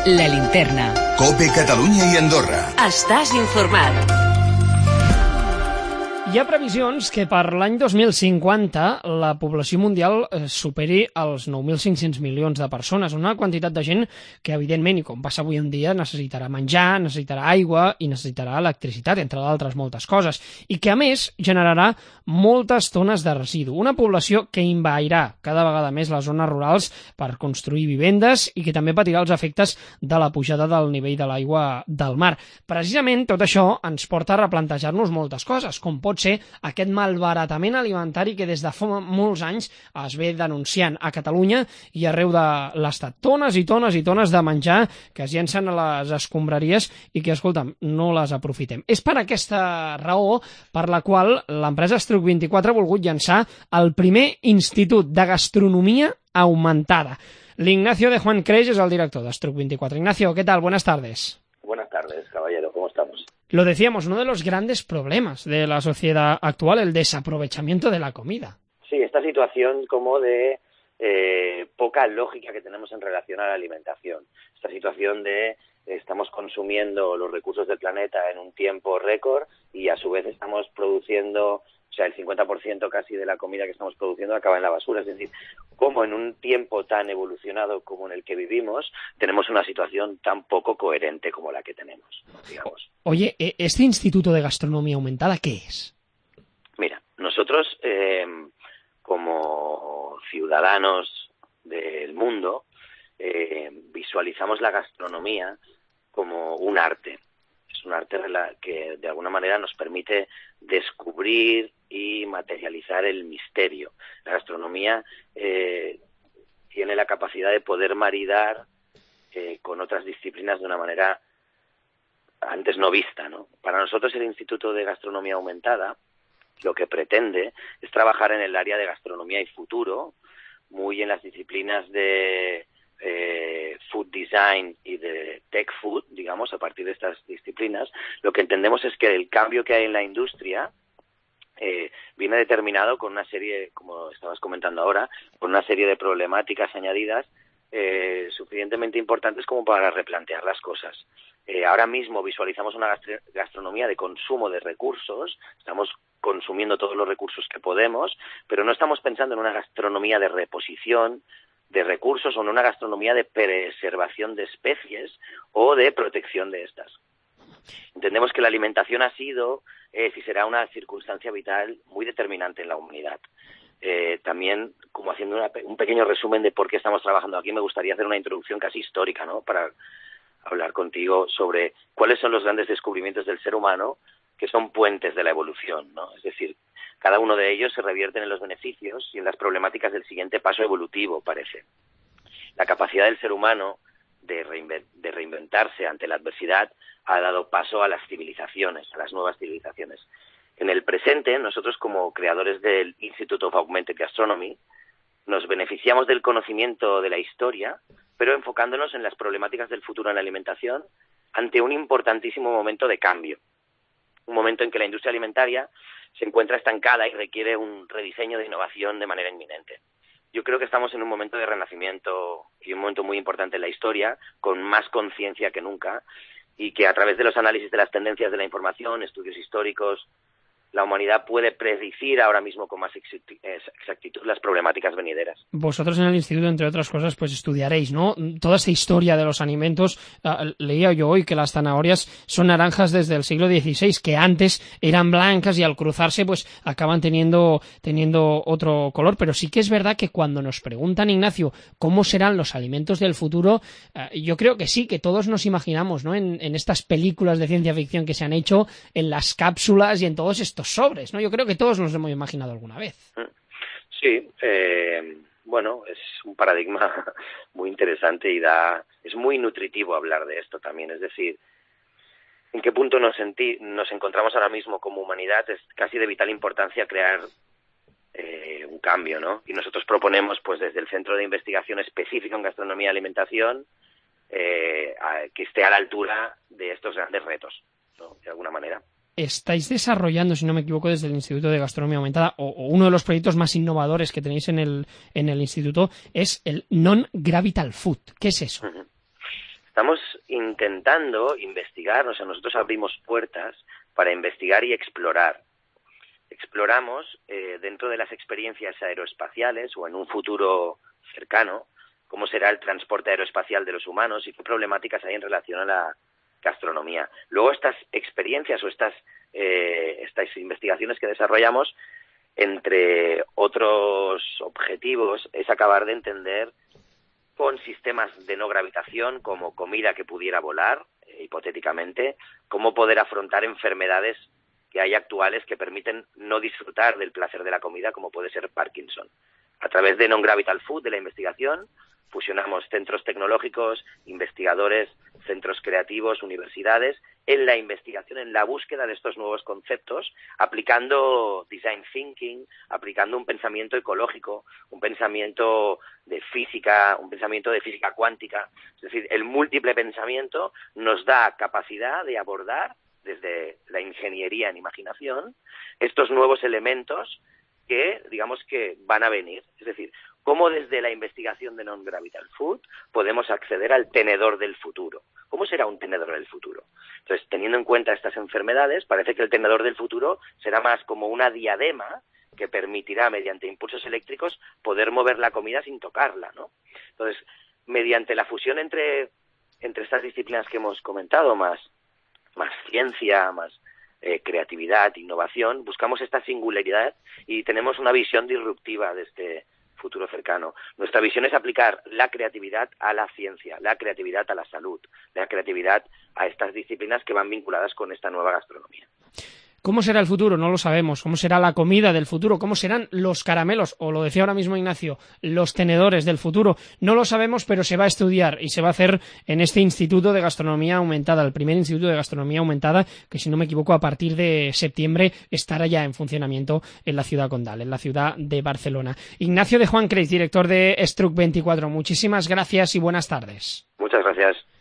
La Linterna. COPE Catalunya i Andorra. Estàs informat. Hi ha previsions que per l'any 2050 la població mundial superi els 9.500 milions de persones, una quantitat de gent que, evidentment, i com passa avui en dia, necessitarà menjar, necessitarà aigua i necessitarà electricitat, entre d'altres moltes coses, i que, a més, generarà moltes tones de residu. Una població que envairà cada vegada més les zones rurals per construir vivendes i que també patirà els efectes de la pujada del nivell de l'aigua del mar. Precisament, tot això ens porta a replantejar-nos moltes coses, com pot ser aquest malbaratament alimentari que des de fa molts anys es ve denunciant a Catalunya i arreu de l'Estat. Tones i tones i tones de menjar que es llencen a les escombraries i que, escolta'm, no les aprofitem. És per aquesta raó per la qual l'empresa Struc24 ha volgut llançar el primer Institut de Gastronomia Aumentada. L'Ignacio de Juan Creix és el director de Struc24. Ignacio, ¿qué tal? Buenas tardes. Buenas tardes, caballero. ¿Cómo estamos? Lo decíamos, uno de los grandes problemas de la sociedad actual, el desaprovechamiento de la comida. Sí, esta situación como de poca lógica que tenemos en relación a la alimentación. Esta situación de estamos consumiendo los recursos del planeta en un tiempo récord y a su vez estamos produciendo, o sea, el 50% casi de la comida que estamos produciendo acaba en la basura. Es decir, como en un tiempo tan evolucionado como en el que vivimos, tenemos una situación tan poco coherente como la que tenemos, digamos. Oye, ¿este Instituto de Gastronomía Aumentada qué es? Mira, nosotros como ciudadanos del mundo visualizamos la gastronomía como un arte. Es un arte que de alguna manera nos permite descubrir y materializar el misterio. La gastronomía tiene la capacidad de poder maridar con otras disciplinas de una manera antes no vista, ¿no? Para nosotros el Instituto de Gastronomía Aumentada lo que pretende es trabajar en el área de gastronomía y futuro, muy en las disciplinas de food design y de tech food, digamos, a partir de estas disciplinas. Lo que entendemos es que el cambio que hay en la industria viene determinado con una serie, como estabas comentando ahora, con una serie de problemáticas añadidas suficientemente importantes como para replantear las cosas. Ahora mismo visualizamos una gastronomía de consumo de recursos, estamos consumiendo todos los recursos que podemos, pero no estamos pensando en una gastronomía de reposición de recursos o en una gastronomía de preservación de especies o de protección de estas. Entendemos que la alimentación ha sido, y será una circunstancia vital muy determinante en la humanidad. También, como haciendo un pequeño resumen de por qué estamos trabajando aquí, me gustaría hacer una introducción casi histórica, ¿no?, para hablar contigo sobre cuáles son los grandes descubrimientos del ser humano que son puentes de la evolución, ¿no? Es decir, cada uno de ellos se revierten en los beneficios y en las problemáticas del siguiente paso evolutivo, parece. La capacidad del ser humano de reinventarse ante la adversidad ha dado paso a las civilizaciones, a las nuevas civilizaciones. En el presente, nosotros como creadores del Institute of Augmented Gastronomy nos beneficiamos del conocimiento de la historia, pero enfocándonos en las problemáticas del futuro en la alimentación ante un importantísimo momento de cambio. Un momento en que la industria alimentaria se encuentra estancada y requiere un rediseño de innovación de manera inminente. Yo creo que estamos en un momento de renacimiento y un momento muy importante en la historia, con más conciencia que nunca, y que a través de los análisis de las tendencias de la información, estudios históricos, la humanidad puede predecir ahora mismo con más exactitud las problemáticas venideras. Vosotros en el instituto, entre otras cosas, pues estudiaréis, ¿no?, toda esta historia de los alimentos. Leía yo hoy que las zanahorias son naranjas desde el siglo XVI, que antes eran blancas y al cruzarse pues acaban teniendo otro color. Pero sí que es verdad que cuando nos preguntan, Ignacio, cómo serán los alimentos del futuro, yo creo que sí, que todos nos imaginamos, ¿no?, en estas películas de ciencia ficción que se han hecho, en las cápsulas y en todos estos sobres, ¿no? Yo creo que todos nos lo hemos imaginado alguna vez. Sí, bueno, es un paradigma muy interesante y es muy nutritivo hablar de esto también. Es decir, en qué punto nos encontramos ahora mismo como humanidad. Es casi de vital importancia crear un cambio, ¿no? Y nosotros proponemos, pues desde el Centro de Investigación Específica en Gastronomía y Alimentación, que esté a la altura de estos grandes retos, ¿no?, de alguna manera. Estáis desarrollando, si no me equivoco, desde el Instituto de Gastronomía Aumentada, o uno de los proyectos más innovadores que tenéis en el instituto, es el Non-Gravital Food. ¿Qué es eso? Estamos intentando investigar, o sea, nosotros abrimos puertas para investigar y explorar. Exploramos dentro de las experiencias aeroespaciales o en un futuro cercano cómo será el transporte aeroespacial de los humanos y qué problemáticas hay en relación a la gastronomía. Luego estas experiencias o estas investigaciones que desarrollamos, entre otros objetivos, es acabar de entender con sistemas de no gravitación como comida que pudiera volar, hipotéticamente, cómo poder afrontar enfermedades que hay actuales que permiten no disfrutar del placer de la comida, como puede ser Parkinson. A través de Non-Gravital Food, de la investigación, fusionamos centros tecnológicos, investigadores, centros creativos, universidades, en la investigación, en la búsqueda de estos nuevos conceptos, aplicando design thinking, aplicando un pensamiento ecológico, un pensamiento de física cuántica. Es decir, el múltiple pensamiento nos da capacidad de abordar, desde la ingeniería en imaginación, estos nuevos elementos que, digamos, que van a venir. Es decir, cómo desde la investigación de Non-Gravital Food podemos acceder al tenedor del futuro. ¿Cómo será un tenedor del futuro? Entonces, teniendo en cuenta estas enfermedades, parece que el tenedor del futuro será más como una diadema que permitirá, mediante impulsos eléctricos, poder mover la comida sin tocarla, ¿no? Entonces, mediante la fusión entre estas disciplinas que hemos comentado, más ciencia, más creatividad, innovación, buscamos esta singularidad y tenemos una visión disruptiva de este futuro cercano. Nuestra visión es aplicar la creatividad a la ciencia, la creatividad a la salud, la creatividad a estas disciplinas que van vinculadas con esta nueva gastronomía. ¿Cómo será el futuro? No lo sabemos. ¿Cómo será la comida del futuro? ¿Cómo serán los caramelos? O lo decía ahora mismo Ignacio, los tenedores del futuro. No lo sabemos, pero se va a estudiar y se va a hacer en este Instituto de Gastronomía Aumentada, el primer Instituto de Gastronomía Aumentada, que si no me equivoco a partir de septiembre estará ya en funcionamiento en la ciudad condal, en la ciudad de Barcelona. Ignacio de Juan Creix, director de Struc 24. Muchísimas gracias y buenas tardes. Muchas gracias.